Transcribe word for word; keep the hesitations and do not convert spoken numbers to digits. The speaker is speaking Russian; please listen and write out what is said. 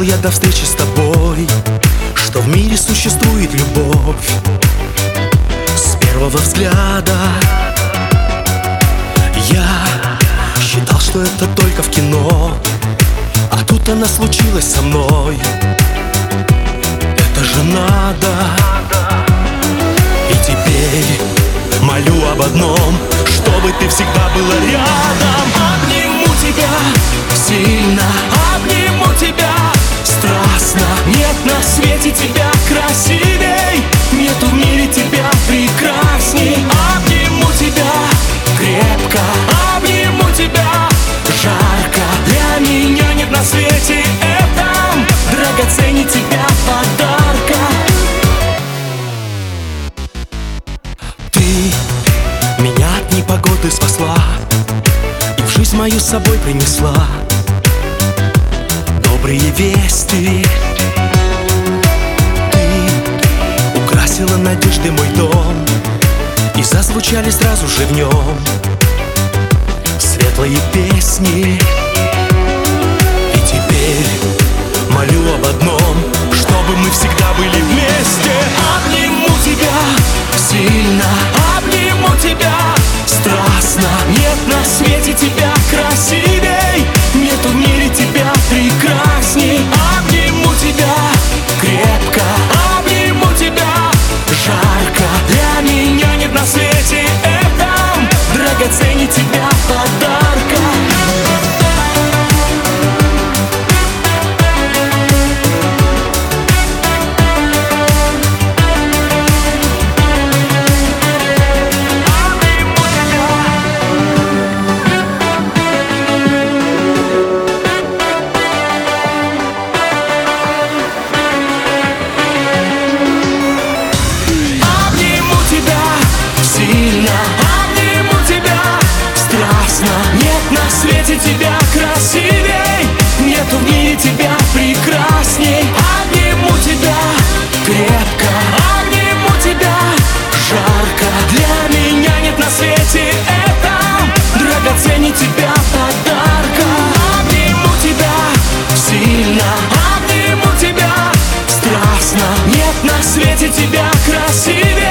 я до встречи с тобой, что в мире существует любовь. С первого взгляда я считал, что это только в кино, а тут она случилась со мной. Это же надо. И теперь молю об одном, чтобы ты всегда была рядом. Обниму тебя сильно, обниму тебя страстно. Нет на свете тебя красивей, нету в мире тебя прекрасней. Обниму тебя крепко, обниму тебя жарко. Для меня нет на свете этом драгоценней тебя подарка. Ты меня от непогоды спасла и в жизнь мою с собой принесла добрые вести. Ты украсила надежды мой дом, и зазвучали сразу же в нем светлые песни. И теперь молю об одном, чтобы мы всегда были вместе. Обниму тебя сильно, обниму тебя страстно. Нет на свете тебя красивей, нету в мире тебя прекрасней. Обниму тебя крепко, обниму тебя жарко. Для меня нет на свете этом драгоценней тебя подарка. Нет на свете тебя красивей, нету в мире тебя прекрасней. Обниму тебя крепко, обниму тебя жарко. Для меня нет на свете этом драгоценней тебя подарка. Обниму тебя сильно, обниму тебя страстно. Нет на свете тебя красивей,